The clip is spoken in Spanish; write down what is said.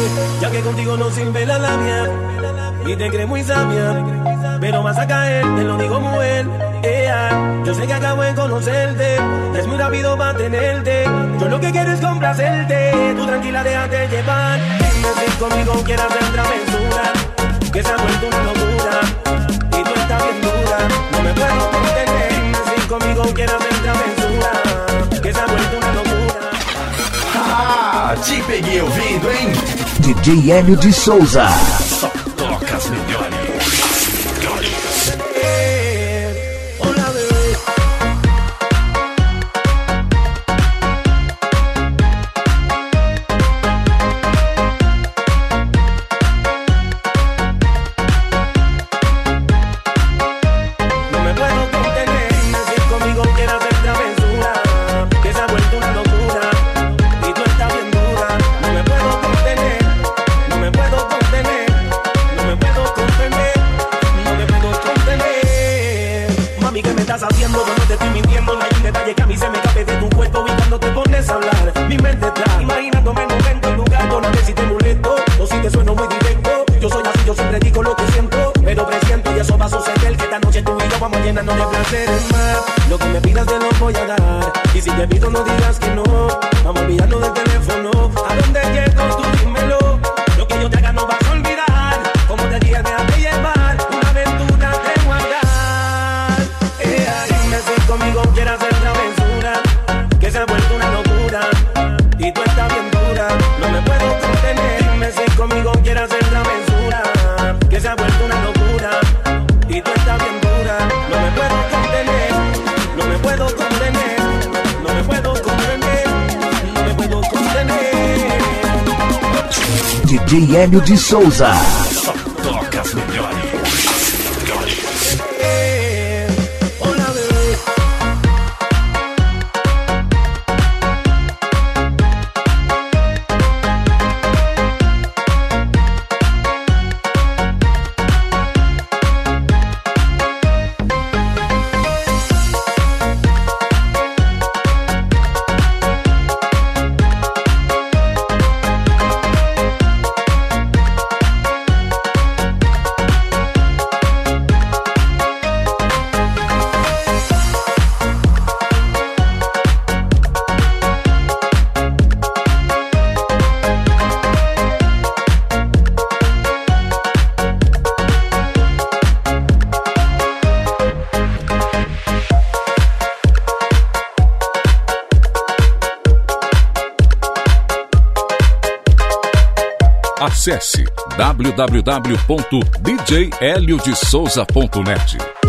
Ya que contigo no sirve la labia y te crees muy sabia, pero vas a caer, te lo digo mujer. Yo sé que acabo de conocerte, es muy rápido para tenerte. Yo lo que quiero es complacerte, tú tranquila déjate llevar. Dime si conmigo quieres hacer travesura, que se ha vuelto una locura y tú estás bien dura, no me puedo contener. Dime si conmigo quieres hacer travesura, que se ha vuelto una locura. Ah, te peguei ouvindo, hein? DJ Hélio de Souza. Só toca as melhores. Lo que me pidas te lo voy a dar. Y si te pido no digas que no. Vamos a olvidarnos del teléfono. ¿A dónde llego? Tú dímelo. Lo que yo te haga no vas a olvidar. Como te dije, déjame llevar. Una aventura te voy a dar. Dime si conmigo quieres hacer travesura, que se ha vuelto una locura y tú estás bien dura, no me puedo contener. Dime si conmigo quieres hacer travesura, que se ha vuelto una locura y tú estás bien dura, no me puedo contener, no me puedo contener, no me puedo contener, no me puedo contener. DJ Hélio de Souza. Só toca as melhores. Acesse www.djheliodesouza.net.